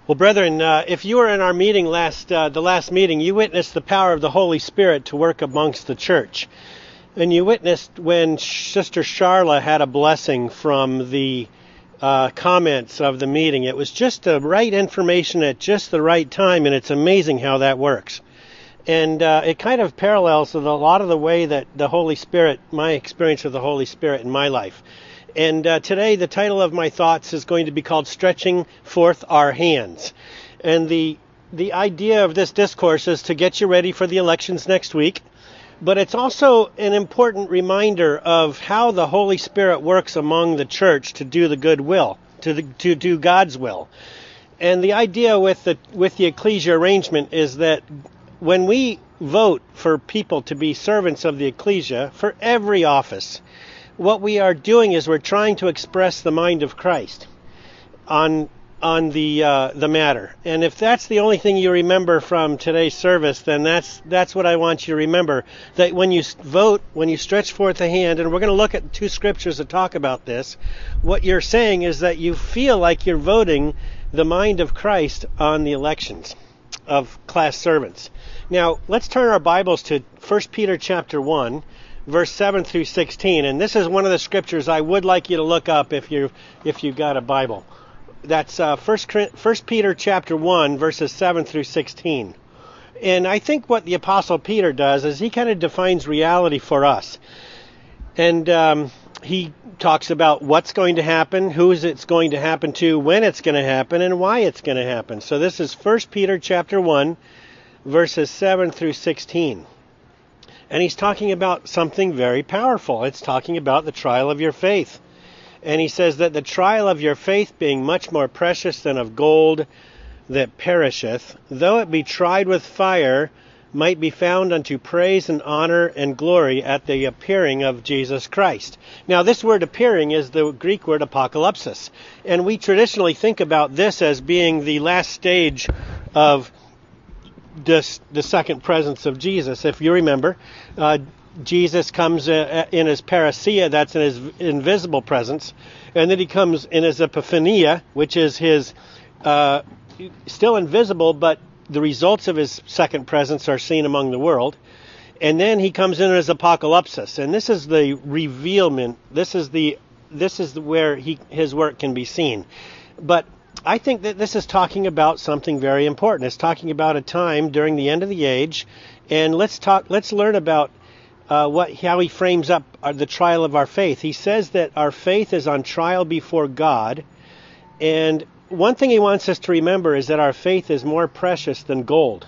Well, brethren, if you were in our meeting the last meeting, you witnessed the power of the Holy Spirit to work amongst the church. And you witnessed when Sister Charla had a blessing from the comments of the meeting. It was just the right information at just the right time, and it's amazing how that works. And it kind of parallels with a lot of the way that the Holy Spirit, my experience of the Holy Spirit in my life. And today the title of my thoughts is going to be called Stretching Forth Our Hands. And the idea of this discourse is to get you ready for the elections next week. But it's also an important reminder of how the Holy Spirit works among the church to do the good will, to do God's will. And the idea with the ecclesia arrangement is that when we vote for people to be servants of the ecclesia for every office, what we are doing is we're trying to express the mind of Christ on the matter. And if that's the only thing you remember from today's service, then that's what I want you to remember. That when you vote, when you stretch forth a hand, and we're going to look at two scriptures that talk about this, what you're saying is that you feel like you're voting the mind of Christ on the elections of class servants. Now, let's turn our Bibles to 1 Peter chapter 1. Verse 7 through 16, and this is one of the scriptures I would like you to look up if you've got a Bible. That's 1 Peter chapter 1, verses 7 through 16. And I think what the Apostle Peter does is he kind of defines reality for us. And he talks about what's going to happen, who is it's going to happen to, when it's going to happen, and why it's going to happen. So this is 1 Peter chapter 1, verses 7 through 16. And he's talking about something very powerful. It's talking about the trial of your faith. And he says that the trial of your faith, being much more precious than of gold that perisheth, though it be tried with fire, might be found unto praise and honor and glory at the appearing of Jesus Christ. Now, this word appearing is the Greek word apocalypsis. And we traditionally think about this as being the last stage of the second presence of Jesus. If you remember, Jesus comes in his parousia, that's in his invisible presence, and then he comes in his epiphania, which is his still invisible, but the results of his second presence are seen among the world. And then he comes in as apocalypsis, and this is the revealment. This is where his work can be seen. But I think that this is talking about something very important. It's talking about a time during the end of the age, and let's learn about how he frames up the trial of our faith. He says that our faith is on trial before God, and one thing he wants us to remember is that our faith is more precious than gold.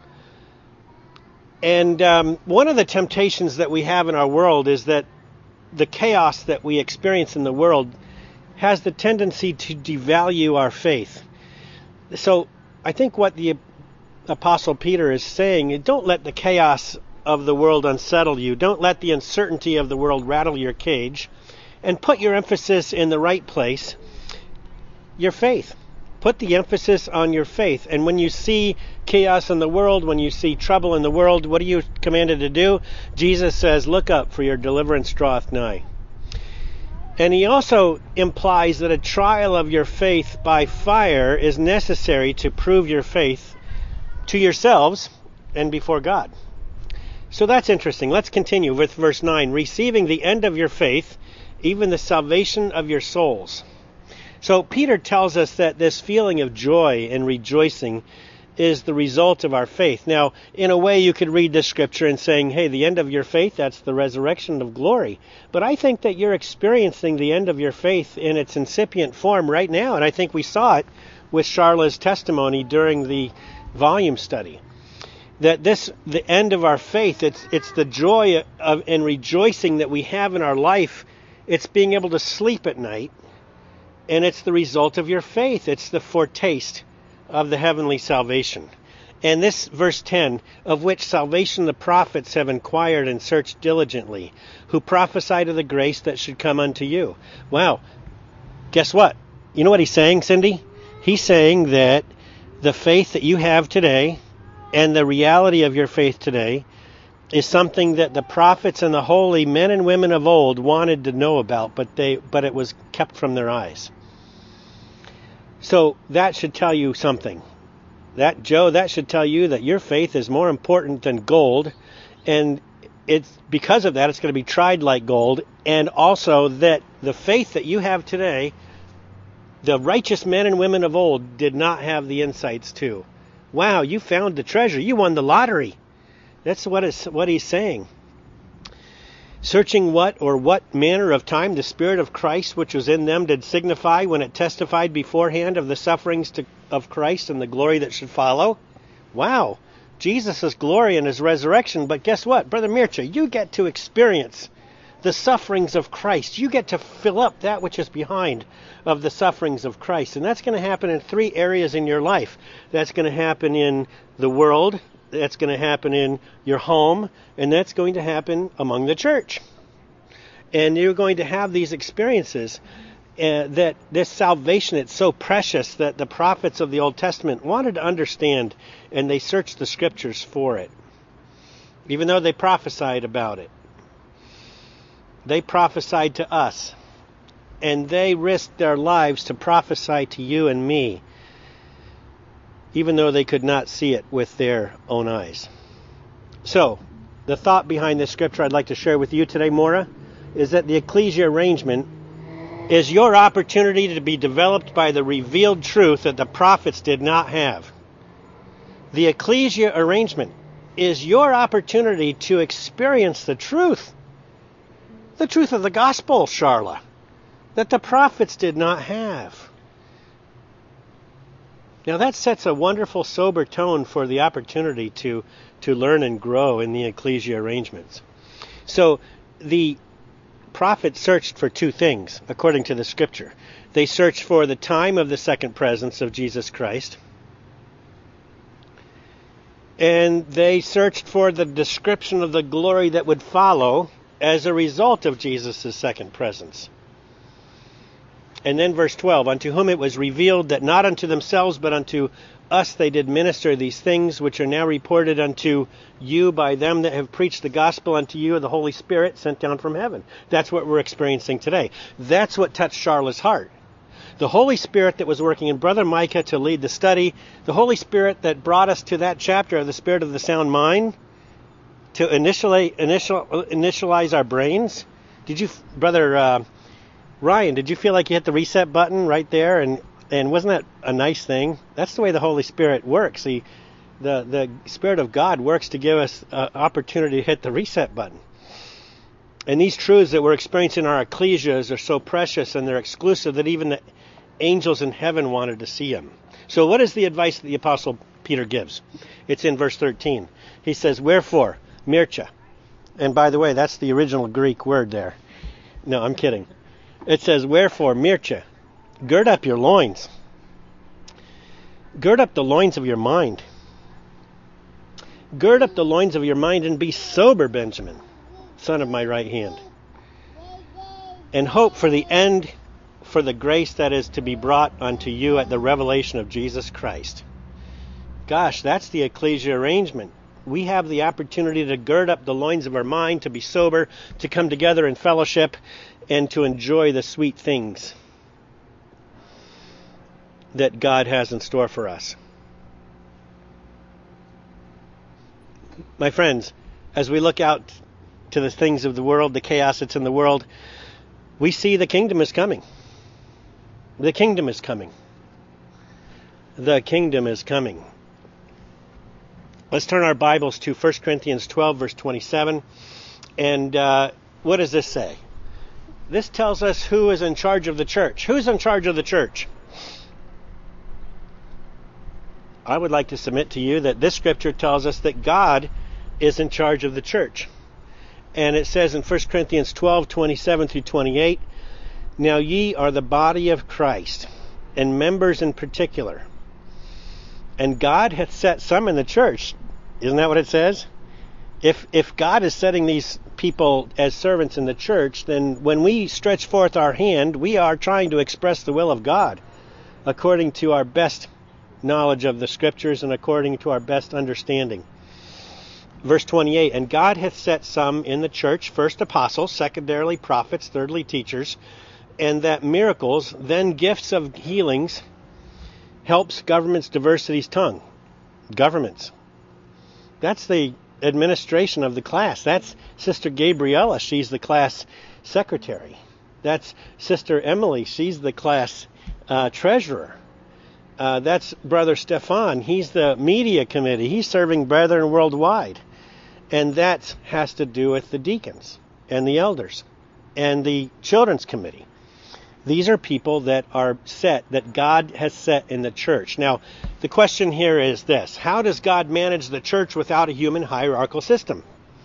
And one of the temptations that we have in our world is that the chaos that we experience in the world has the tendency to devalue our faith. So I think what the Apostle Peter is saying, don't let the chaos of the world unsettle you. Don't let the uncertainty of the world rattle your cage. And put your emphasis in the right place, your faith. Put the emphasis on your faith. And when you see chaos in the world, when you see trouble in the world, what are you commanded to do? Jesus says, look up, for your deliverance draweth nigh. And he also implies that a trial of your faith by fire is necessary to prove your faith to yourselves and before God. So that's interesting. Let's continue with verse 9. Receiving the end of your faith, even the salvation of your souls. So Peter tells us that this feeling of joy and rejoicing is the result of our faith. Now, in a way, you could read this scripture and saying, hey, the end of your faith, that's the resurrection of glory. But I think that you're experiencing the end of your faith in its incipient form right now. And I think we saw it with Charla's testimony during the volume study. That the end of our faith, it's the joy and rejoicing that we have in our life. It's being able to sleep at night. And it's the result of your faith. It's the foretaste of the heavenly salvation. And this verse 10, of which salvation the prophets have inquired and searched diligently, who prophesied of the grace that should come unto you. Wow. Guess what? You know what he's saying, Cindy? He's saying that the faith that you have today and the reality of your faith today is something that the prophets and the holy men and women of old wanted to know about, but it was kept from their eyes. So that should tell you something. That should tell you that your faith is more important than gold, and it's because of that it's going to be tried like gold, and also that the faith that you have today, the righteous men and women of old did not have the insights to. Wow, you found the treasure. You won the lottery. That's what he's saying. Searching what manner of time the Spirit of Christ which was in them did signify when it testified beforehand of the sufferings of Christ and the glory that should follow. Wow, Jesus' glory and his resurrection. But guess what, Brother Mircea, you get to experience the sufferings of Christ. You get to fill up that which is behind of the sufferings of Christ. And that's going to happen in 3 areas in your life. That's going to happen in the world, that's going to happen in your home, and that's going to happen among the church. And you're going to have these experiences that this salvation, it's so precious that the prophets of the Old Testament wanted to understand, and they searched the scriptures for it. Even though they prophesied about it. They prophesied to us, and they risked their lives to prophesy to you and me, even though they could not see it with their own eyes. So, the thought behind this scripture I'd like to share with you today, Maura, is that the ecclesia arrangement is your opportunity to be developed by the revealed truth that the prophets did not have. The ecclesia arrangement is your opportunity to experience the truth of the gospel, Charla, that the prophets did not have. Now that sets a wonderful, sober tone for the opportunity to learn and grow in the ecclesia arrangements. So the prophets searched for 2 things, according to the scripture. They searched for the time of the second presence of Jesus Christ, and they searched for the description of the glory that would follow as a result of Jesus' second presence. And then verse 12, unto whom it was revealed that not unto themselves but unto us they did minister these things which are now reported unto you by them that have preached the gospel unto you of the Holy Spirit sent down from heaven. That's what we're experiencing today. That's what touched Charla's heart. The Holy Spirit that was working in Brother Micah to lead the study, the Holy Spirit that brought us to that chapter of the Spirit of the Sound Mind, to initialize our brains. Did you, Brother Ryan, did you feel like you hit the reset button right there? And wasn't that a nice thing? That's the way the Holy Spirit works. The Spirit of God works to give us an opportunity to hit the reset button. And these truths that we're experiencing in our ecclesias are so precious and they're exclusive that even the angels in heaven wanted to see them. So what is the advice that the Apostle Peter gives? It's in verse 13. He says, wherefore, Mircea. And by the way, that's the original Greek word there. No, I'm kidding. It says, wherefore, Mircea, gird up your loins. Gird up the loins of your mind. Gird up the loins of your mind and be sober, Benjamin, son of my right hand. And hope for the end, for the grace that is to be brought unto you at the revelation of Jesus Christ. Gosh, that's the ecclesia arrangement. We have the opportunity to gird up the loins of our mind, to be sober, to come together in fellowship, and to enjoy the sweet things that God has in store for us. My friends, as we look out to the things of the world, the chaos that's in the world, we see the kingdom is coming. The kingdom is coming. The kingdom is coming. Let's turn our Bibles to 1 Corinthians 12, verse 27. And what does this say? This tells us who is in charge of the church. Who's in charge of the church? I would like to submit to you that this scripture tells us that God is in charge of the church. And it says in 1 Corinthians 12, 27 through 28, now ye are the body of Christ, and members in particular. And God hath set some in the church. Isn't that what it says? If God is setting these people as servants in the church, then when we stretch forth our hand, we are trying to express the will of God according to our best knowledge of the scriptures and according to our best understanding. Verse 28, and God hath set some in the church, first apostles, secondarily prophets, thirdly teachers, and that miracles, then gifts of healings, helps governments diversity's tongue. Governments. That's the administration of the class. That's Sister Gabriella. She's the class secretary. That's Sister Emily. She's the class treasurer. That's Brother Stefan. He's the media committee. He's serving Brethren worldwide. And that has to do with the deacons and the elders and the children's committee. These are people that are set, that God has set in the church. Now, the question here is this: how does God manage the church without a human hierarchical system?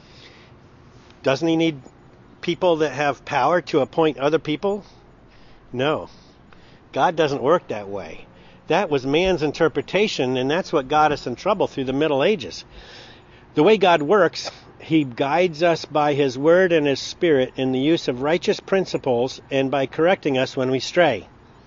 Doesn't he need people that have power to appoint other people? No. God doesn't work that way. That was man's interpretation, and that's what got us in trouble through the Middle Ages. The way God works, he guides us by his word and his spirit in the use of righteous principles and by correcting us when we stray.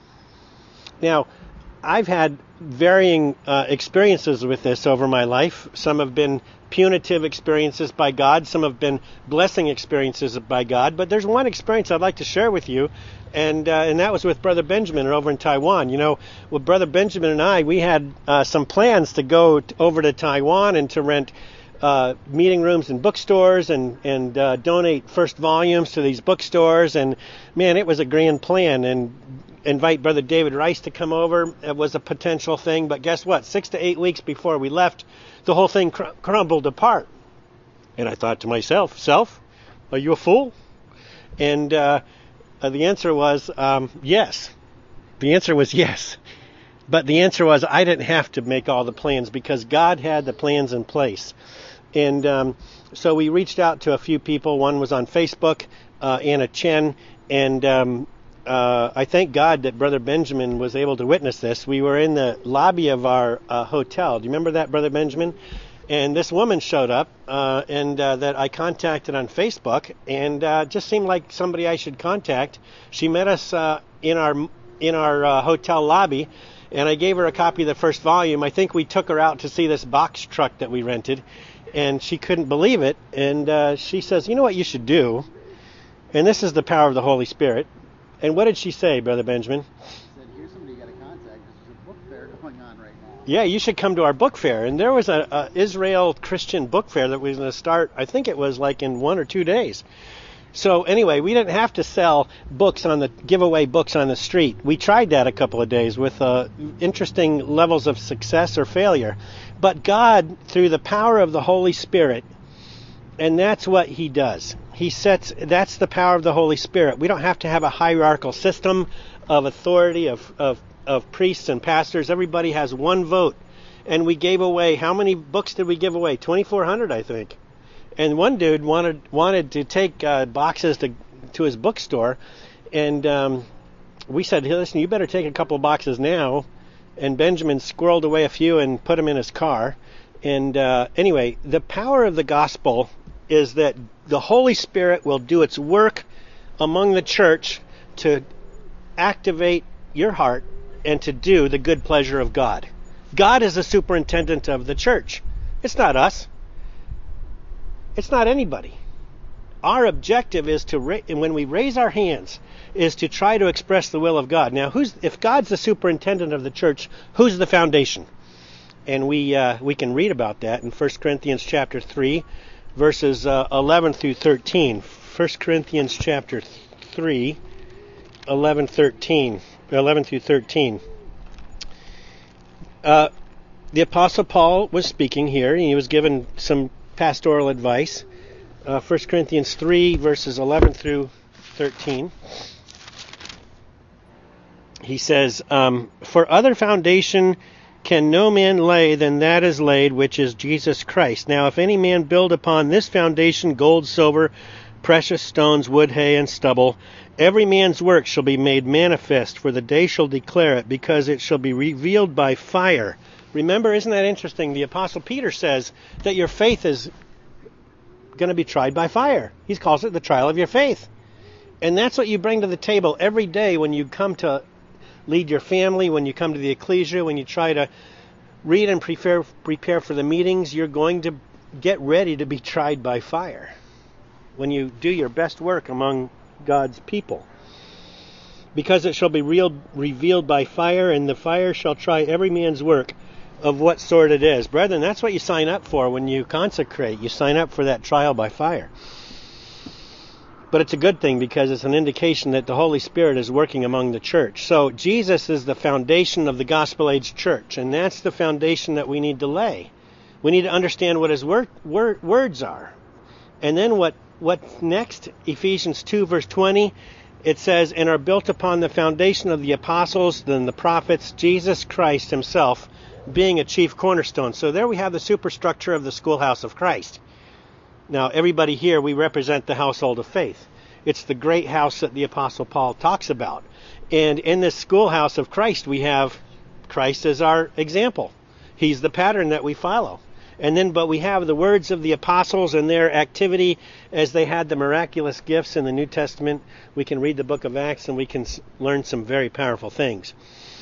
Now, I've had varying experiences with this over my life. Some have been punitive experiences by God. Some have been blessing experiences by God. But there's one experience I'd like to share with you, and that was with Brother Benjamin over in Taiwan. You know, with Brother Benjamin and I, we had some plans to go over to Taiwan and to rent meeting rooms and bookstores and donate first volumes to these bookstores. And man, it was a grand plan. And invite Brother David Rice to come over. It was a potential thing. But guess what? 6 to 8 weeks before we left, the whole thing crumbled apart. And I thought to myself, are you a fool? And the answer was yes. The answer was yes. But the answer was I didn't have to make all the plans because God had the plans in place. And so we reached out to a few people. One was on Facebook, Anna Chen, and I thank God that Brother Benjamin was able to witness this. We were in the lobby of our hotel. Do you remember that, Brother Benjamin? And this woman showed up, and that I contacted on Facebook, and just seemed like somebody I should contact. She met us in our hotel lobby, and I gave her a copy of the first volume. I think we took her out to see this box truck that we rented, and she couldn't believe it. And she says, "You know what you should do?" And this is the power of the Holy Spirit. And what did she say, Brother Benjamin? She said, "Here's somebody you got to contact. There's a book fair going on right now." Yeah, you should come to our book fair. And there was a Israel Christian book fair that was going to start, I think it was like in 1 or 2 days. So anyway, we didn't have to sell give away books on the street. We tried that a couple of days with interesting levels of success or failure. But God, through the power of the Holy Spirit, and that's what he does. That's the power of the Holy Spirit. We don't have to have a hierarchical system of authority of priests and pastors. Everybody has one vote. And we gave away, how many books did we give away? 2,400, I think. And one dude wanted to take boxes to his bookstore, and we said, "Hey, listen, you better take a couple of boxes now." And Benjamin squirreled away a few and put them in his car. And anyway, the power of the gospel is that the Holy Spirit will do its work among the church to activate your heart and to do the good pleasure of God. God is the superintendent of the church. It's not us. It's not anybody. Our objective is when we raise our hands, is to try to express the will of God. Now, if God's the superintendent of the church, who's the foundation? And we can read about that in 1 Corinthians chapter 3, verses 11 through 13. 1 Corinthians chapter 3, 11 through 13. The Apostle Paul was speaking here, and he was given some pastoral advice. 1 Corinthians 3, verses 11 through 13. He says, "For other foundation can no man lay than that is laid, which is Jesus Christ. Now if any man build upon this foundation gold, silver, precious stones, wood, hay, and stubble, every man's work shall be made manifest, for the day shall declare it, because it shall be revealed by fire." Remember, isn't that interesting? The Apostle Peter says that your faith is going to be tried by fire. He calls it the trial of your faith. And that's what you bring to the table every day when you come to lead your family, when you come to the ecclesia, when you try to read and prepare for the meetings. You're going to get ready to be tried by fire when you do your best work among God's people. because it shall be revealed by fire, and the fire shall try every man's work of what sort it is. Brethren, that's what you sign up for when you consecrate. You sign up for that trial by fire. But it's a good thing because it's an indication that the Holy Spirit is working among the church. So Jesus is the foundation of the gospel age church, and that's the foundation that we need to lay. We need to understand what his words are. And then what's next? Ephesians 2 verse 20, it says, and are built upon the foundation of the apostles, then the prophets, Jesus Christ himself being a chief cornerstone. So there we have the superstructure of the schoolhouse of Christ. Now, everybody here, we represent the household of faith. It's the great house that the Apostle Paul talks about. And in this schoolhouse of Christ, we have Christ as our example. He's the pattern that we follow. But we have the words of the apostles and their activity as they had the miraculous gifts in the New Testament. We can read the book of Acts and we can learn some very powerful things.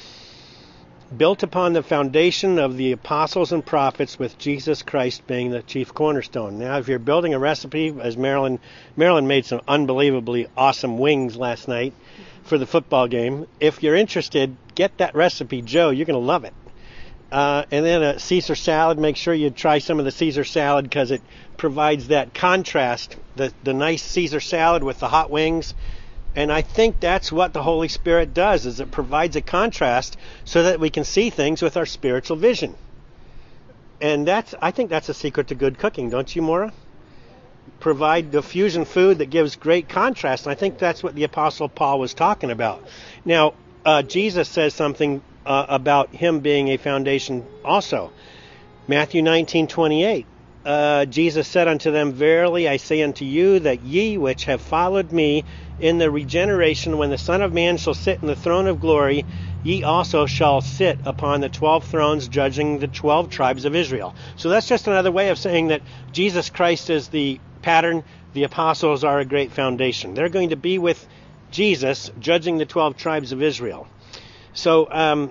Built upon the foundation of the apostles and prophets, with Jesus Christ being the chief cornerstone. Now, if you're building a recipe, as Marilyn made some unbelievably awesome wings last night for the football game. If you're interested, get that recipe, Joe. You're going to love it. And then a Caesar salad. Make sure you try some of the Caesar salad because it provides that contrast, the nice Caesar salad with the hot wings. And I think that's what the Holy Spirit does, is it provides a contrast so that we can see things with our spiritual vision. And I think that's a secret to good cooking, don't you, Maura? Provide the fusion food that gives great contrast. And I think that's what the Apostle Paul was talking about. Now, Jesus says something about him being a foundation also. Matthew 19:28. Jesus said unto them, verily I say unto you, that ye which have followed me in the regeneration, when the Son of Man shall sit in the throne of glory, ye also shall sit upon the 12 thrones, judging the 12 tribes of Israel. So that's just another way of saying that Jesus Christ is the pattern. The apostles are a great foundation. They're going to be with Jesus, judging the 12 tribes of Israel. So,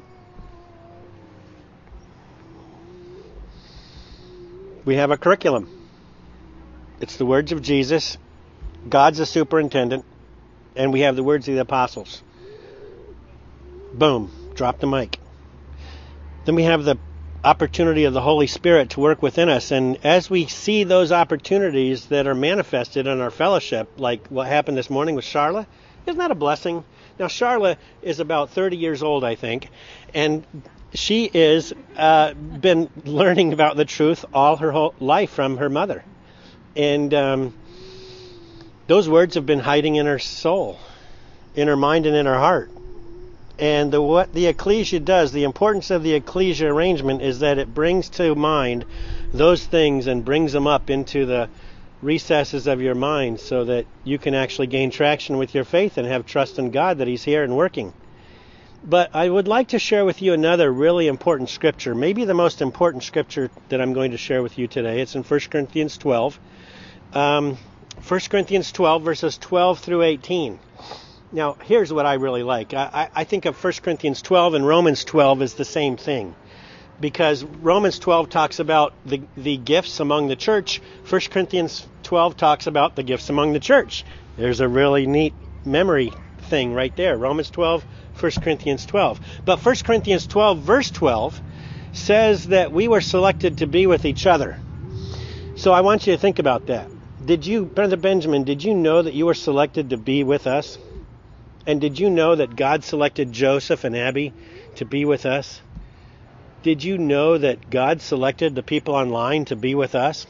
we have a curriculum. It's the words of Jesus. God's the superintendent. And we have the words of the apostles. Boom. Drop the mic. Then we have the opportunity of the Holy Spirit to work within us. And as we see those opportunities that are manifested in our fellowship, like what happened this morning with Charla, isn't that a blessing? Now, Charla is about 30 years old, I think. And she is been learning about the truth all her whole life from her mother. And those words have been hiding in her soul, in her mind and in her heart. And what the ecclesia does, the importance of the ecclesia arrangement is that it brings to mind those things and brings them up into the recesses of your mind so that you can actually gain traction with your faith and have trust in God that He's here and working. But I would like to share with you another really important scripture, maybe the most important scripture that I'm going to share with you today. It's in 1 Corinthians 12. 1 Corinthians 12, verses 12 through 18. Now, here's what I really like. I think of 1 Corinthians 12 and Romans 12 as the same thing. Because Romans 12 talks about the gifts among the church. 1 Corinthians 12 talks about the gifts among the church. There's a really neat memory thing right there. Romans 12, 1 Corinthians 12. But 1 Corinthians 12, verse 12, says that we were selected to be with each other. So I want you to think about that. Brother Benjamin, did you know that you were selected to be with us? And did you know that God selected Joseph and Abby to be with us? Did you know that God selected the people online to be with us?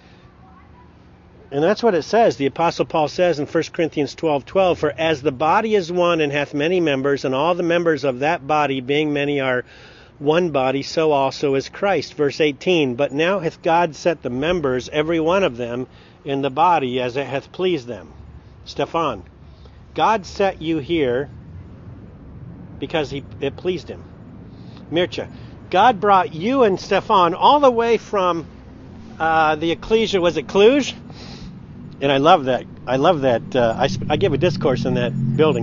And that's what it says. The Apostle Paul says in 1 Corinthians 12:12, for as the body is one and hath many members, and all the members of that body, being many, are one body, so also is Christ. Verse 18, but now hath God set the members, every one of them, in the body as it hath pleased them. Stefan, God set you here because it pleased Him. Mircha, God brought you and Stefan all the way from the ecclesia, was it Cluj? And I love that. I gave a discourse in that building.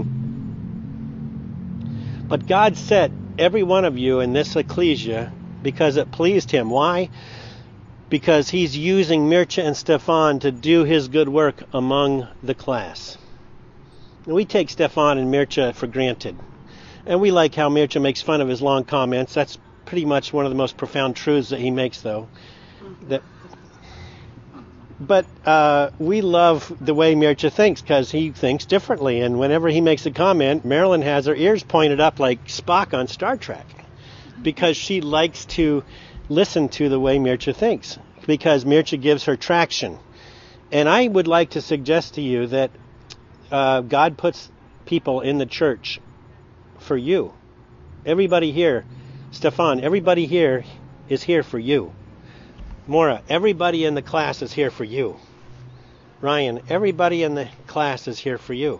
But God set every one of you in this ecclesia because it pleased Him. Why? Because He's using Mircha and Stefan to do His good work among the class. We take Stefan and Mircea for granted. And we like how Mircea makes fun of his long comments. That's pretty much one of the most profound truths that he makes, though. But we love the way Mircea thinks, because he thinks differently. And whenever he makes a comment, Marilyn has her ears pointed up like Spock on Star Trek, because she likes to listen to the way Mircea thinks, because Mircea gives her traction. And I would like to suggest to you that God puts people in the church for you. Everybody here, Stefan, everybody here is here for you. Maura, everybody in the class is here for you. Ryan, everybody in the class is here for you.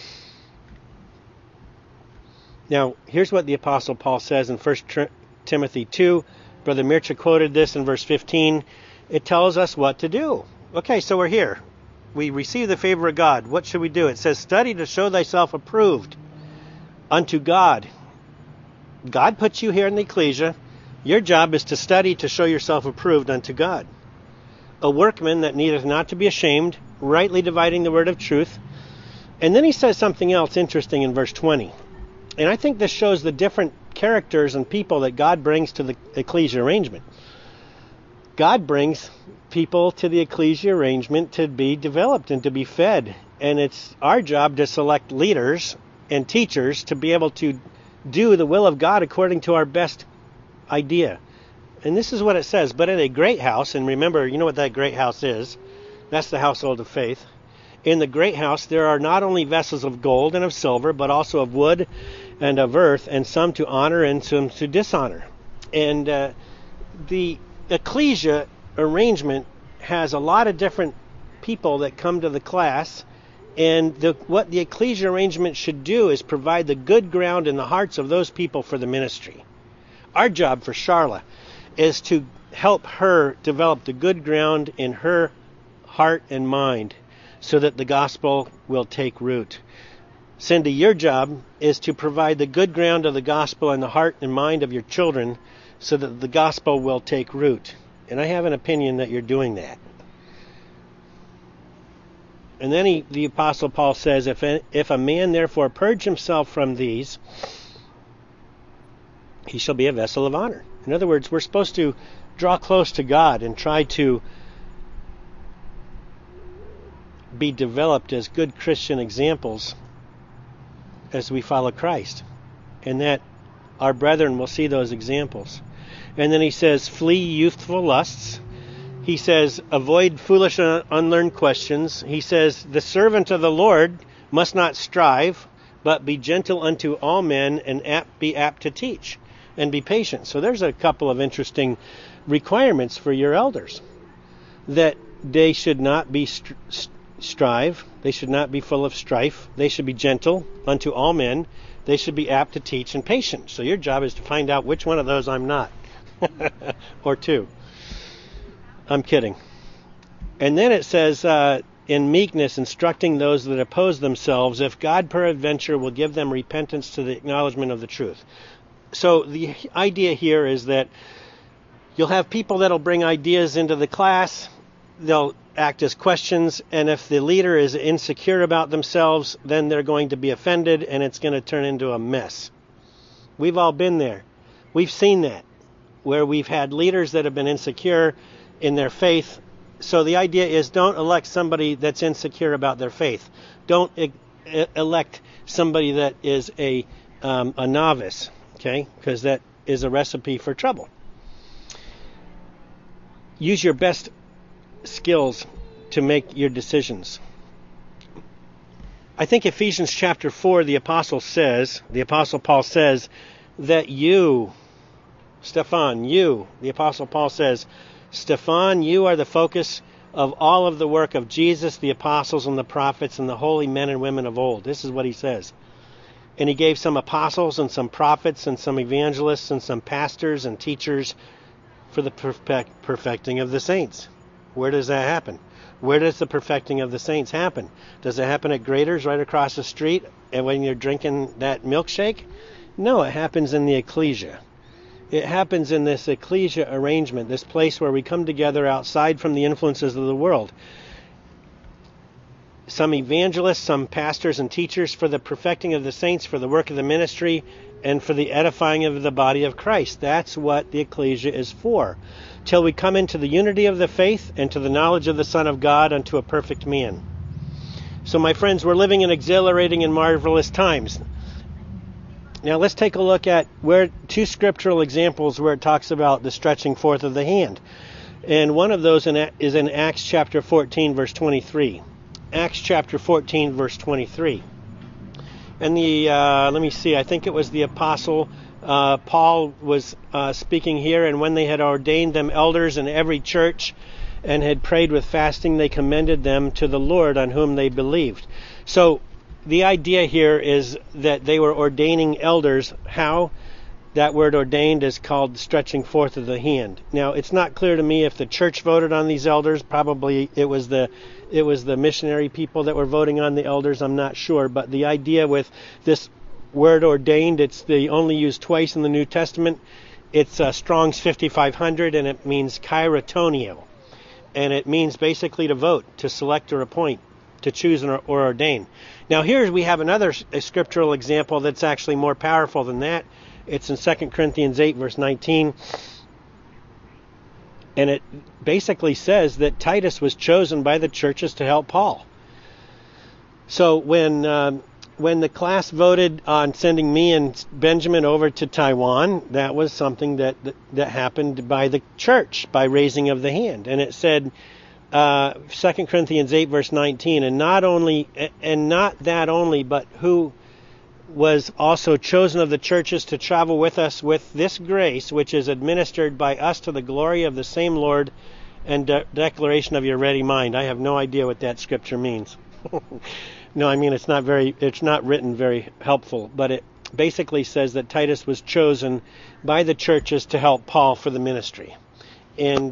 Now, here's what the Apostle Paul says in 1 Timothy 2. Brother Mircea quoted this in verse 15. It tells us what to do. Okay, so we're here. We receive the favor of God. What should we do? It says, study to show thyself approved unto God. God puts you here in the ecclesia. Your job is to study to show yourself approved unto God. A workman that needeth not to be ashamed, rightly dividing the word of truth. And then he says something else interesting in verse 20. And I think this shows the different characters and people that God brings to the ecclesia arrangement. God brings people to the ecclesia arrangement to be developed and to be fed. And it's our job to select leaders and teachers to be able to do the will of God according to our best idea. And this is what it says. But in a great house, and remember, you know what that great house is. That's the household of faith. In the great house, there are not only vessels of gold and of silver, but also of wood and of earth, and some to honor and some to dishonor. And the ecclesia arrangement has a lot of different people that come to the class. And what the ecclesia arrangement should do is provide the good ground in the hearts of those people for the ministry. Our job for Charla is to help her develop the good ground in her heart and mind so that the gospel will take root. Cindy, your job is to provide the good ground of the gospel in the heart and mind of your children so that the gospel will take root. And I have an opinion that you're doing that. And then the Apostle Paul says, if a man therefore purge himself from these, he shall be a vessel of honor. In other words, we're supposed to draw close to God and try to be developed as good Christian examples as we follow Christ. And that our brethren will see those examples. And then he says, flee youthful lusts. He says, avoid foolish and unlearned questions. He says, the servant of the Lord must not strive, but be gentle unto all men and be apt to teach. And be patient. So there's a couple of interesting requirements for your elders. That they should not be strive. They should not be full of strife. They should be gentle unto all men. They should be apt to teach and patient. So your job is to find out which one of those I'm not. Or two. I'm kidding. And then it says, in meekness, instructing those that oppose themselves, if God peradventure will give them repentance to the acknowledgement of the truth. So the idea here is that you'll have people that'll bring ideas into the class. They'll act as questions. And if the leader is insecure about themselves, then they're going to be offended and it's going to turn into a mess. We've all been there. We've seen that, where we've had leaders that have been insecure in their faith. So the idea is don't elect somebody that's insecure about their faith. Don't elect somebody that is a novice. Okay, because that is a recipe for trouble. Use your best skills to make your decisions. I think Ephesians chapter 4, the Apostle Paul says that you, Stefan, the Apostle Paul says, Stefan, you are the focus of all of the work of Jesus, the apostles and the prophets and the holy men and women of old. This is what he says. And he gave some apostles and some prophets and some evangelists and some pastors and teachers for the perfecting of the saints. Where does that happen? Where does the perfecting of the saints happen? Does it happen at Grader's right across the street and when you're drinking that milkshake? No, it happens in the ecclesia. It happens in this ecclesia arrangement, this place where we come together outside from the influences of the world. some evangelists, some pastors and teachers, for the perfecting of the saints, for the work of the ministry, and for the edifying of the body of Christ. That's what the ecclesia is for, till we come into the unity of the faith and to the knowledge of the Son of God, unto a perfect man. So, my friends, we're living in exhilarating and marvelous times. Now let's take a look at two scriptural examples where it talks about the stretching forth of the hand. And one of those is in Acts chapter 14, verse 23. Acts chapter 14, verse 23. And let me see, I think it was the apostle Paul was speaking here, and when they had ordained them elders in every church and had prayed with fasting, they commended them to the Lord on whom they believed. So the idea here is that they were ordaining elders. How? That word ordained is called stretching forth of the hand. Now, it's not clear to me if the church voted on these elders. Probably it was the missionary people that were voting on the elders. I'm not sure. But the idea with this word ordained, it's the only used twice in the New Testament. It's Strong's 5500, and it means kairotonio. And it means basically to vote, to select or appoint, to choose or ordain. Now here we have another scriptural example that's actually more powerful than that. It's in 2 Corinthians 8, verse 19. And it basically says that Titus was chosen by the churches to help Paul. So when the class voted on sending me and Benjamin over to Taiwan, that was something that happened by the church, by raising of the hand. And it said, 2 Corinthians 8, verse 19, and not that only, but who was also chosen of the churches to travel with us with this grace, which is administered by us to the glory of the same Lord and declaration of your ready mind. I have no idea what that scripture means. No, I mean, it's not written very helpful, but it basically says that Titus was chosen by the churches to help Paul for the ministry. And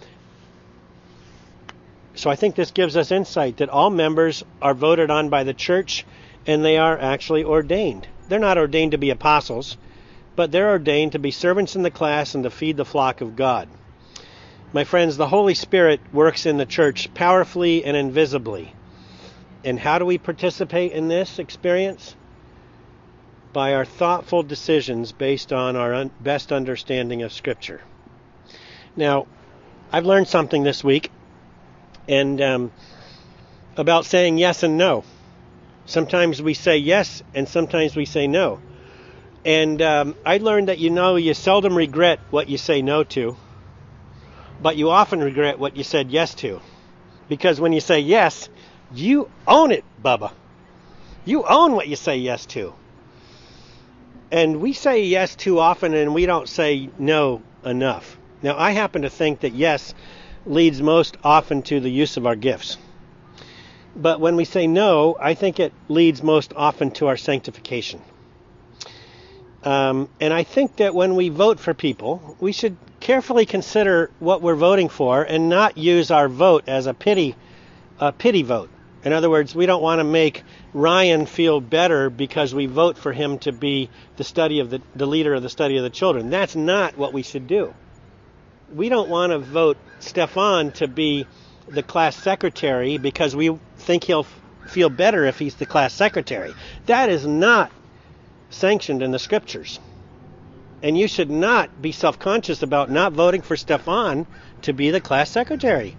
so I think this gives us insight that all members are voted on by the church, and they are actually ordained. They're not ordained to be apostles, but they're ordained to be servants in the class and to feed the flock of God. My friends, the Holy Spirit works in the church powerfully and invisibly. And how do we participate in this experience? By our thoughtful decisions based on our best understanding of Scripture. Now, I've learned something this week, and about saying yes and no. Sometimes we say yes, and sometimes we say no. And I learned that you seldom regret what you say no to, but you often regret what you said yes to. Because when you say yes, you own it, Bubba. You own what you say yes to. And we say yes too often, and we don't say no enough. Now, I happen to think that yes leads most often to the use of our gifts. But when we say no, I think it leads most often to our sanctification. And I think that when we vote for people, we should carefully consider what we're voting for and not use our vote as a pity vote. In other words, we don't want to make Ryan feel better because we vote for him to be the leader of the study of the children. That's not what we should do. We don't want to vote Stefan to be the class secretary because we think he'll feel better if he's the class secretary. That is not sanctioned in the scriptures. And you should not be self-conscious about not voting for Stefan to be the class secretary.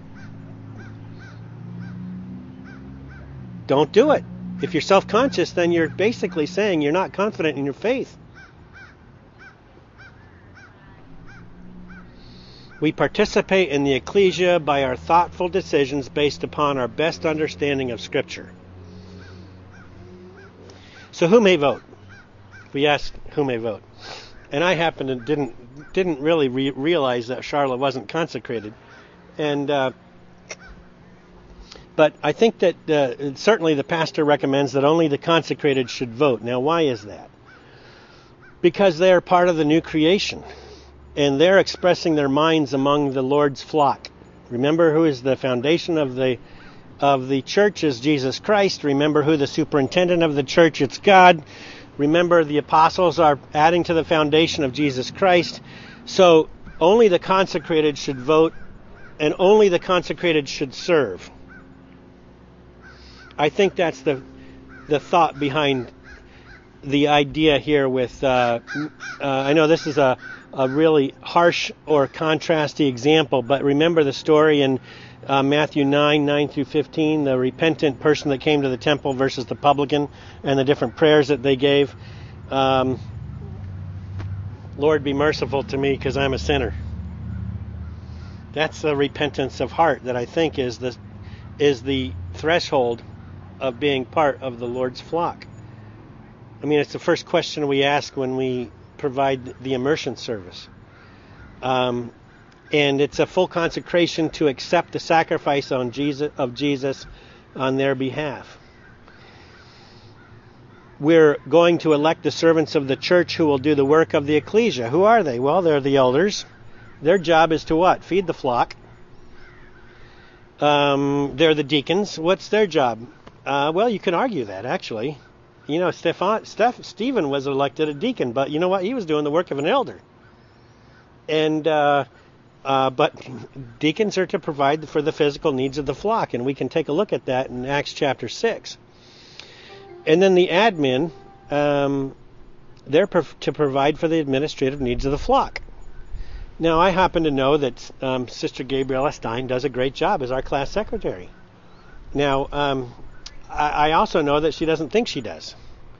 Don't do it. If you're self-conscious, then you're basically saying you're not confident in your faith. We participate in the ecclesia by our thoughtful decisions based upon our best understanding of Scripture. So who may vote? We asked who may vote. And I happened to didn't really realize that Charla wasn't consecrated. But I think that certainly the pastor recommends that only the consecrated should vote. Now, why is that? Because they are part of the new creation, and they're expressing their minds among the Lord's flock. Remember who is the foundation of the church is Jesus Christ. Remember who the superintendent of the church, it's God. Remember the apostles are adding to the foundation of Jesus Christ. So only the consecrated should vote, and only the consecrated should serve. I think that's the thought behind the idea here with, I know this is a really harsh or contrasty example, but remember the story in Matthew 9 through 15, the repentant person that came to the temple versus the publican, and the different prayers that they gave. Lord, be merciful to me because I'm a sinner. That's the repentance of heart that I think is the threshold of being part of the Lord's flock. I mean, it's the first question we ask when we provide the immersion service. And it's a full consecration to accept the sacrifice of Jesus on their behalf. We're going to elect the servants of the church who will do the work of the ecclesia. Who are they? Well, they're the elders. Their job is to what? Feed the flock. They're the deacons. What's their job? Well, you can argue that, actually. You know, Stephen was elected a deacon, but you know what? He was doing the work of an elder. And but deacons are to provide for the physical needs of the flock, and we can take a look at that in Acts chapter 6. And then the admin, they're to provide for the administrative needs of the flock. Now, I happen to know that Sister Gabriella Stein does a great job as our class secretary. Now, I also know that she doesn't think she does.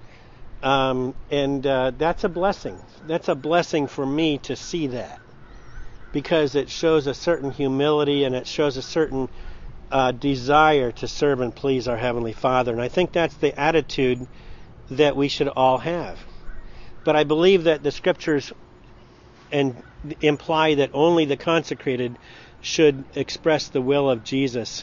And that's a blessing. That's a blessing for me to see that, because it shows a certain humility and it shows a certain desire to serve and please our Heavenly Father. And I think that's the attitude that we should all have. But I believe that the Scriptures imply that only the consecrated should express the will of Jesus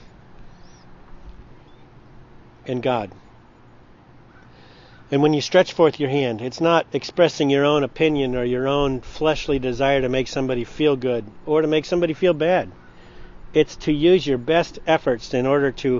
and God. And when you stretch forth your hand, it's not expressing your own opinion or your own fleshly desire to make somebody feel good or to make somebody feel bad. It's to use your best efforts in order to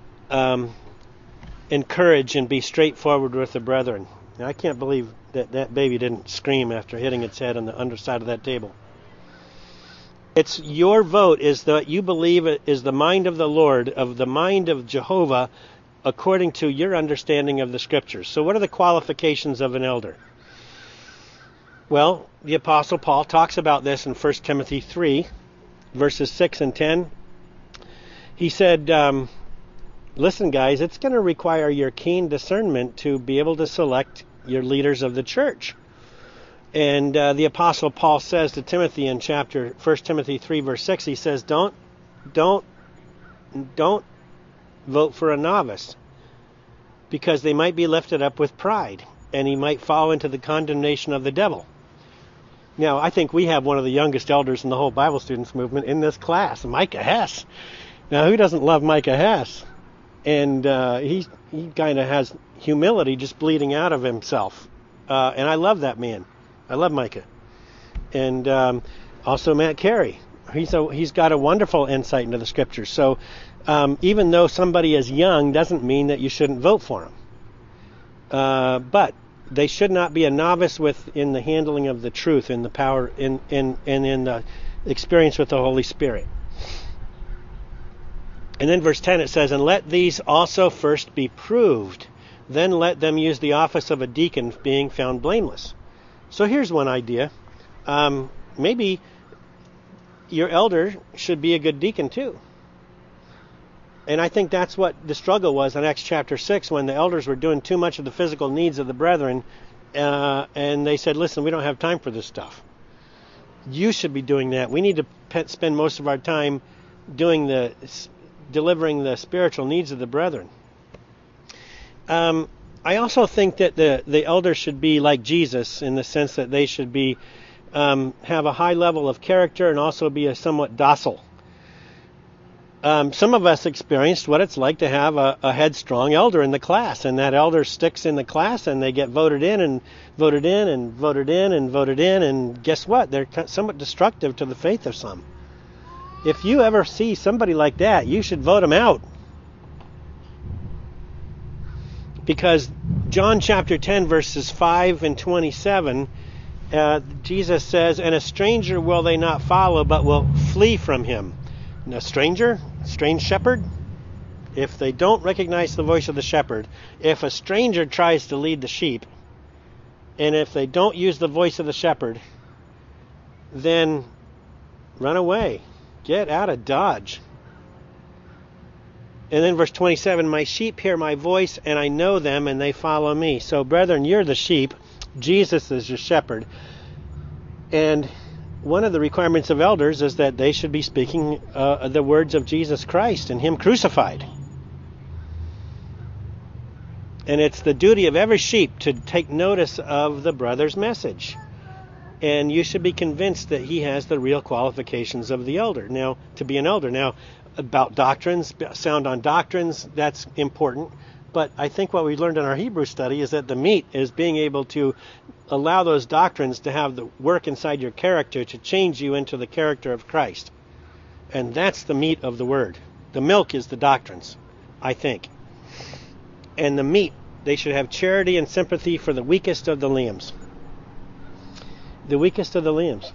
encourage and be straightforward with the brethren. Now, I can't believe that baby didn't scream after hitting its head on the underside of that table. It's your vote is that you believe it is the mind of the Lord, of the mind of Jehovah, according to your understanding of the Scriptures. So what are the qualifications of an elder? Well, the Apostle Paul talks about this in 1 Timothy 3, verses 6 and 10. He said, listen, guys, it's going to require your keen discernment to be able to select your leaders of the church. And the Apostle Paul says to Timothy in 1 Timothy 3, verse 6, he says, don't vote for a novice, because they might be lifted up with pride, and he might fall into the condemnation of the devil. Now, I think we have one of the youngest elders in the whole Bible students movement in this class, Micah Hess. Now, who doesn't love Micah Hess? And he kind of has humility just bleeding out of himself. And I love that man. I love Micah. And also Matt Carey. He's got a wonderful insight into the Scriptures. So even though somebody is young doesn't mean that you shouldn't vote for him. But they should not be a novice in the handling of the truth, in the power, in the experience with the Holy Spirit. And then verse 10 it says, and let these also first be proved, then let them use the office of a deacon, being found blameless. So here's one idea. Maybe your elder should be a good deacon too. And I think that's what the struggle was in Acts chapter 6, when the elders were doing too much of the physical needs of the brethren, and they said, listen, we don't have time for this stuff. You should be doing that. We need to spend most of our time delivering the spiritual needs of the brethren. I also think that the elders should be like Jesus, in the sense that they should be have a high level of character and also be somewhat docile. Some of us experienced what it's like to have a headstrong elder in the class, and that elder sticks in the class, and they get voted in and voted in and voted in and voted in, and guess what? They're somewhat destructive to the faith of some. If you ever see somebody like that, you should vote them out. Because John chapter 10, verses 5 and 27, Jesus says, and a stranger will they not follow, but will flee from him. And a stranger? Strange shepherd? if they don't recognize the voice of the shepherd, if a stranger tries to lead the sheep, and if they don't use the voice of the shepherd, then run away. Get out of Dodge. And then verse 27, my sheep hear my voice, and I know them, and they follow me. So, brethren, you're the sheep. Jesus is your shepherd. And one of the requirements of elders is that they should be speaking the words of Jesus Christ and Him crucified. And it's the duty of every sheep to take notice of the brother's message. And you should be convinced that he has the real qualifications of the elder. Now, to be an elder. Now, about doctrines, sound on doctrines, that's important. But I think what we learned in our Hebrew study is that the meat is being able to allow those doctrines to have the work inside your character to change you into the character of Christ. And that's the meat of the word. The milk is the doctrines, I think. And the meat, they should have charity and sympathy for the weakest of the lambs. The weakest of the lambs.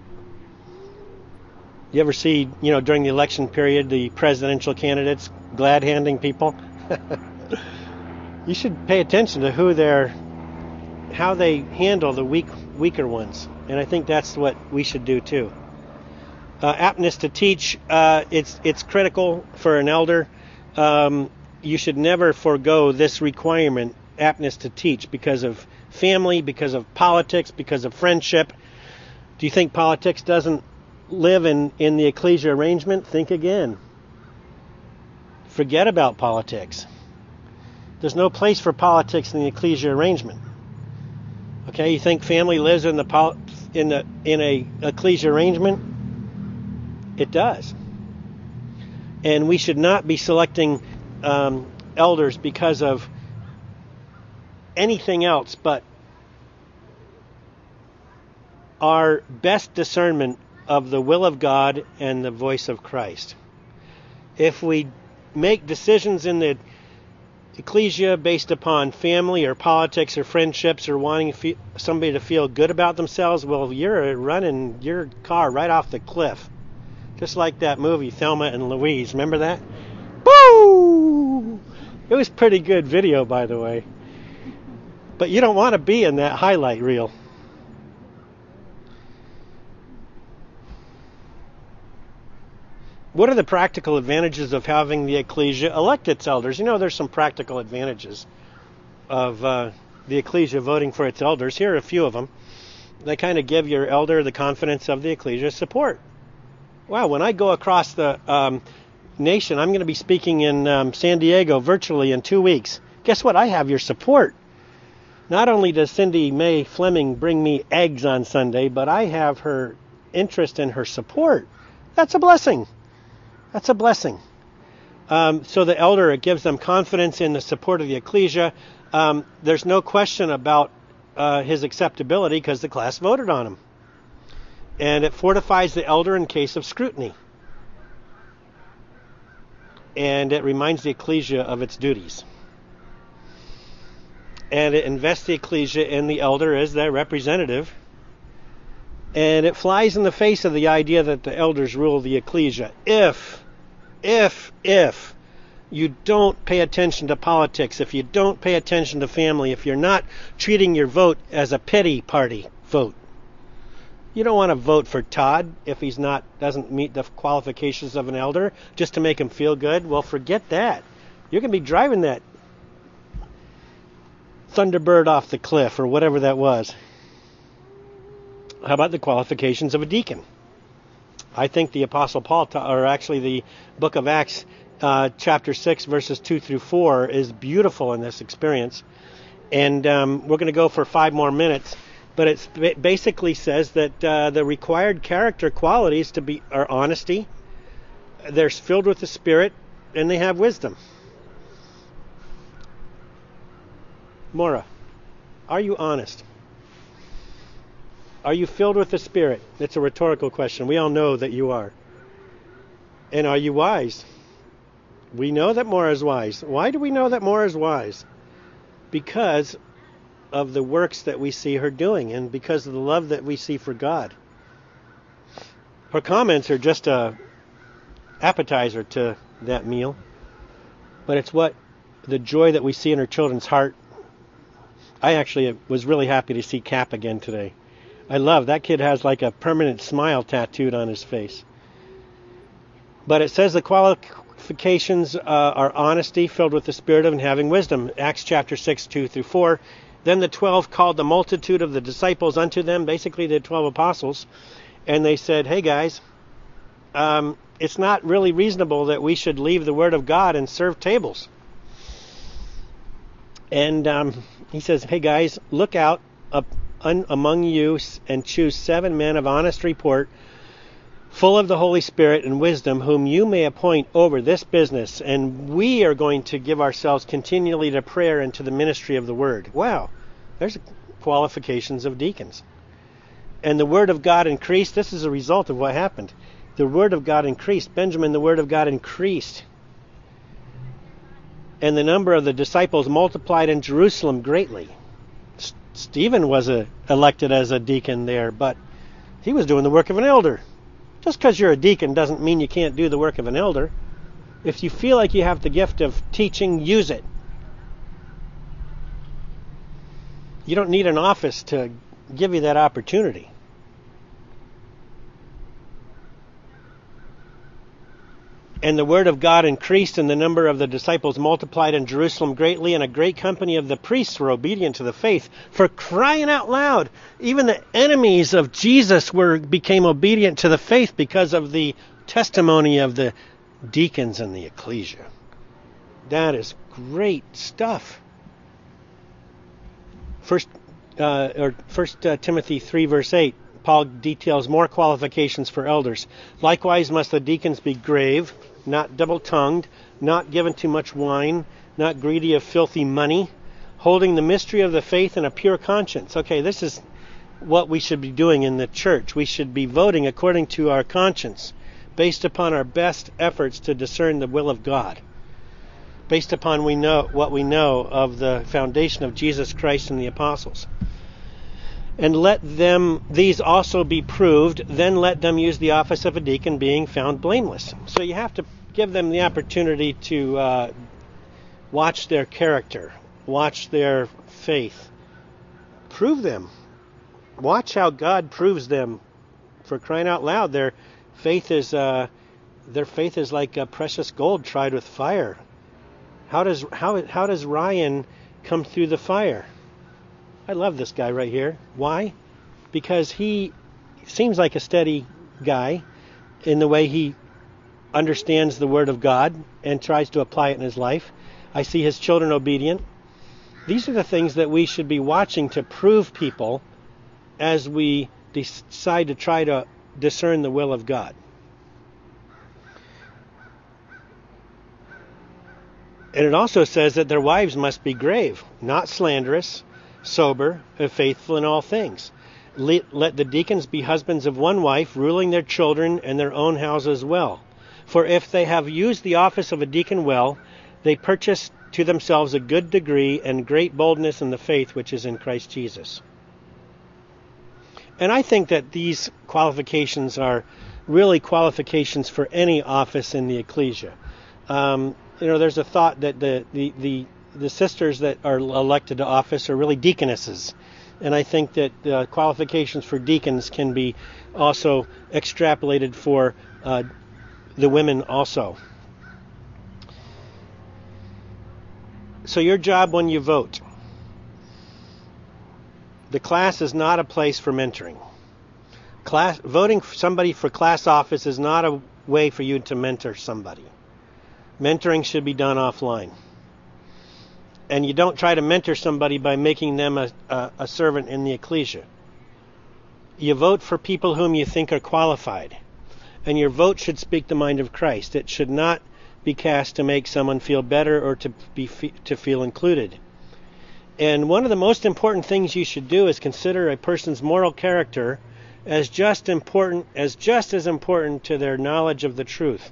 You ever see, during the election period, the presidential candidates glad-handing people? You should pay attention to how they handle the weaker ones. And I think that's what we should do too. Aptness to teach, it's critical for an elder. You should never forego this requirement, aptness to teach, because of family, because of politics, because of friendship. Do you think politics doesn't live in the ecclesia arrangement? Think again. Forget about politics. There's no place for politics in the ecclesia arrangement. Okay, you think family lives in a ecclesia arrangement? It does. And we should not be selecting elders because of anything else but our best discernment of the will of God and the voice of Christ. If we make decisions in the ecclesia based upon family or politics or friendships or wanting somebody to feel good about themselves, well, you're running your car right off the cliff. Just like that movie, Thelma and Louise. Remember that? Boo! It was pretty good video, by the way. But you don't want to be in that highlight reel. What are the practical advantages of having the ecclesia elect its elders? There's some practical advantages of the ecclesia voting for its elders. Here are a few of them. They kind of give your elder the confidence of the ecclesia support. Wow, when I go across the nation, I'm going to be speaking in San Diego virtually in 2 weeks. Guess what? I have your support. Not only does Cindy Mae Fleming bring me eggs on Sunday, but I have her interest and her support. That's a blessing. That's a blessing. So the elder, it gives them confidence in the support of the ecclesia. There's no question about his acceptability because the class voted on him. And it fortifies the elder in case of scrutiny. And it reminds the ecclesia of its duties. And it invests the ecclesia in the elder as their representative. And it flies in the face of the idea that the elders rule the ecclesia. If you don't pay attention to politics, if you don't pay attention to family, if you're not treating your vote as a pity party vote, you don't want to vote for Todd if he's doesn't meet the qualifications of an elder just to make him feel good. Well, forget that. You're going to be driving that Thunderbird off the cliff or whatever that was. How about the qualifications of a deacon? I think the Apostle Paul, or actually the book of Acts, chapter 6, verses 2 through 4, is beautiful in this experience. And we're going to go for 5 more minutes. But it basically says that the required character qualities are honesty, they're filled with the Spirit, and they have wisdom. Maura, are you honest? Are you filled with the Spirit? It's a rhetorical question. We all know that you are. And are you wise? We know that Maura is wise. Why do we know that Maura is wise? Because of the works that we see her doing and because of the love that we see for God. Her comments are just a appetizer to that meal. but it's what the joy that we see in our children's heart. I actually was really happy to see Cap again today. I love that kid has like a permanent smile tattooed on his face. But it says the qualifications are honesty, filled with the Spirit of, and having wisdom. Acts chapter 6, 2-4. Then the 12 called the multitude of the disciples unto them, basically the 12 apostles, and they said, hey guys, it's not really reasonable that we should leave the Word of God and serve tables. And he says, hey guys, look out among you and choose 7 men of honest report, full of the Holy Spirit and wisdom, whom you may appoint over this business. And we are going to give ourselves continually to prayer and to the ministry of the Word. Wow, there's qualifications of deacons. And the Word of God increased. This is a result of what happened. The Word of God increased. Benjamin, the Word of God increased. And the number of the disciples multiplied in Jerusalem greatly. Stephen was elected as a deacon there, but he was doing the work of an elder. Just because you're a deacon doesn't mean you can't do the work of an elder. If you feel like you have the gift of teaching, use it. You don't need an office to give you that opportunity. And the word of God increased, and the number of the disciples multiplied in Jerusalem greatly, and a great company of the priests were obedient to the faith. For crying out loud, even the enemies of Jesus became obedient to the faith because of the testimony of the deacons and the ecclesia. That is great stuff. First Timothy 3 verse 8, Paul details more qualifications for elders. Likewise must the deacons be grave, not double-tongued, not given to much wine, not greedy of filthy money, holding the mystery of the faith in a pure conscience. Okay, this is what we should be doing in the church. We should be voting according to our conscience, based upon our best efforts to discern the will of God, based upon what we know of the foundation of Jesus Christ and the apostles. And let these also be proved, then let them use the office of a deacon, being found blameless. So you have to give them the opportunity to watch their character, watch their faith, prove them. Watch how God proves them. For crying out loud, their faith is like precious gold tried with fire. How does Ryan come through the fire? I love this guy right here. Why? Because he seems like a steady guy in the way he understands the Word of God and tries to apply it in his life. I see his children obedient. These are the things that we should be watching to prove people as we decide to try to discern the will of God. And it also says that their wives must be grave, not slanderous, sober, and faithful in all things. Let the deacons be husbands of one wife, ruling their children and their own houses well. For if they have used the office of a deacon well, they purchase to themselves a good degree and great boldness in the faith which is in Christ Jesus. And I think that these qualifications are really qualifications for any office in the ecclesia. There's a thought that the sisters that are elected to office are really deaconesses. And I think that the qualifications for deacons can be also extrapolated for the women also. So your job when you vote. The class is not a place for mentoring. Voting for somebody for class office is not a way for you to mentor somebody. Mentoring should be done offline. And you don't try to mentor somebody by making them a servant in the ecclesia. You vote for people whom you think are qualified. And your vote should speak the mind of Christ. It should not be cast to make someone feel better or to feel included. And one of the most important things you should do is consider a person's moral character as just as important to their knowledge of the truth.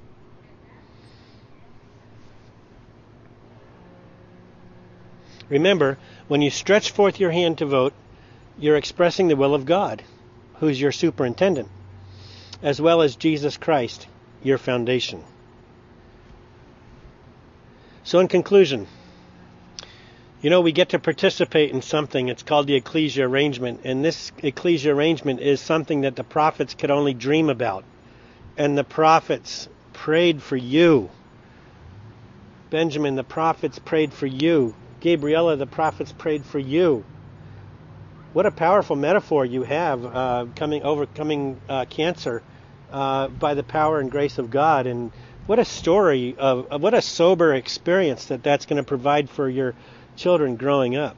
Remember, when you stretch forth your hand to vote, you're expressing the will of God, who's your superintendent, as well as Jesus Christ, your foundation. So in conclusion, we get to participate in something. It's called the ecclesia arrangement. And this ecclesia arrangement is something that the prophets could only dream about. And the prophets prayed for you. Benjamin, the prophets prayed for you. Gabriella, the prophets prayed for you. What a powerful metaphor you have, overcoming cancer by the power and grace of God. And what a story what a sober experience that's going to provide for your children growing up.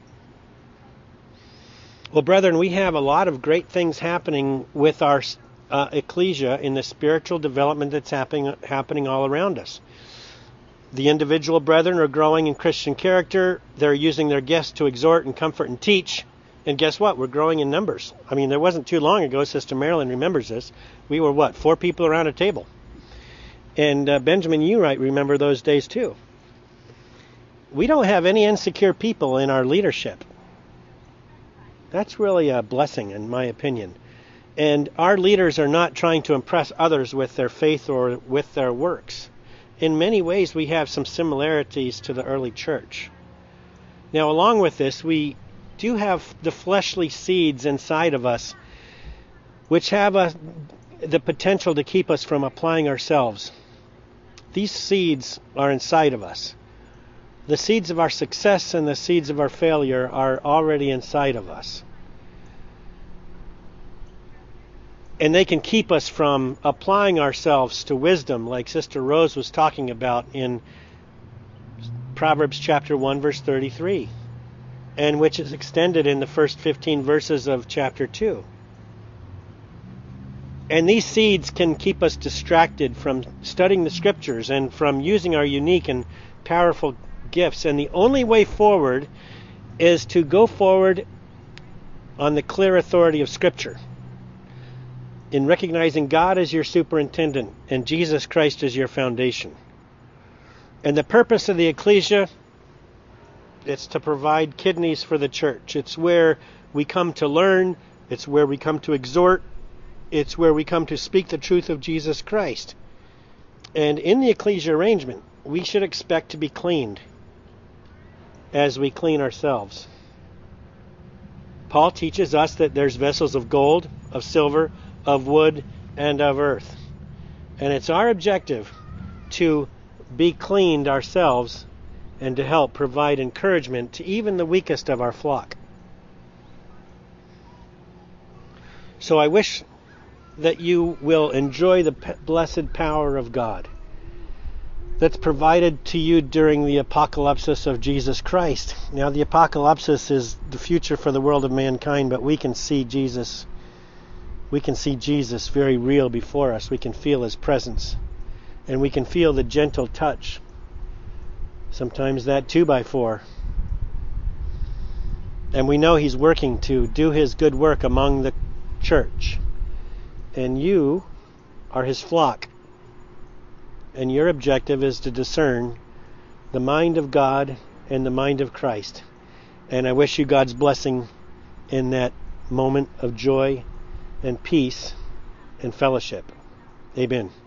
Well, brethren, we have a lot of great things happening with our ecclesia in the spiritual development that's happening all around us. The individual brethren are growing in Christian character. They're using their gifts to exhort and comfort and teach. And guess what? We're growing in numbers. I mean, there wasn't too long ago, Sister Marilyn remembers this, we were 4 people around a table. And Benjamin, you might remember those days too. We don't have any insecure people in our leadership. That's really a blessing, in my opinion. And our leaders are not trying to impress others with their faith or with their works. In many ways, we have some similarities to the early church. Now, along with this, we do have the fleshly seeds inside of us, which have the potential to keep us from applying ourselves. These seeds are inside of us. The seeds of our success and the seeds of our failure are already inside of us. And they can keep us from applying ourselves to wisdom, like Sister Rose was talking about in Proverbs chapter 1, verse 33, and which is extended in the first 15 verses of chapter 2. And these seeds can keep us distracted from studying the Scriptures and from using our unique and powerful gifts. And the only way forward is to go forward on the clear authority of Scripture, in recognizing God as your superintendent and Jesus Christ as your foundation. And the purpose of the ecclesia, it's to provide kidneys for the church. It's where we come to learn. It's where we come to exhort. It's where we come to speak the truth of Jesus Christ. And in the ecclesia arrangement, we should expect to be cleaned as we clean ourselves. Paul teaches us that there's vessels of gold, of silver, of wood, and of earth. And it's our objective to be cleaned ourselves and to help provide encouragement to even the weakest of our flock. So I wish that you will enjoy the blessed power of God that's provided to you during the apocalypsis of Jesus Christ. Now, the apocalypsis is the future for the world of mankind, but we can see Jesus. We can see Jesus very real before us. We can feel His presence. And we can feel the gentle touch. Sometimes that 2x4. And we know He's working to do His good work among the church. And you are His flock. And your objective is to discern the mind of God and the mind of Christ. And I wish you God's blessing in that moment of joy and peace and fellowship. Amen.